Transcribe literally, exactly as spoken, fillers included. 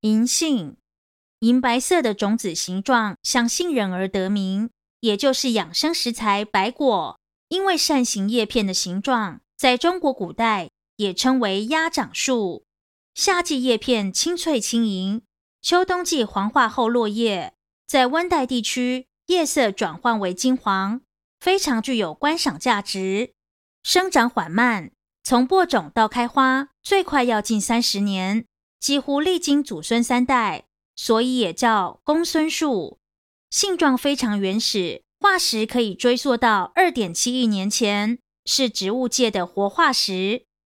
银杏，银白色的种子形状像杏仁而得名，也就是养生食材白果。因为扇形叶片的形状，在中国古代也称为鸭掌树。夏季叶片清脆轻盈，秋冬季黄化后落叶，在温带地区叶色转换为金黄，非常具有观赏价值。生长缓慢，从播种到开花最快要近三十年，几乎历经祖孙三代，所以也叫公孙树。性状非常原始，化石可以追溯到 二点七亿年前，是植物界的活化石。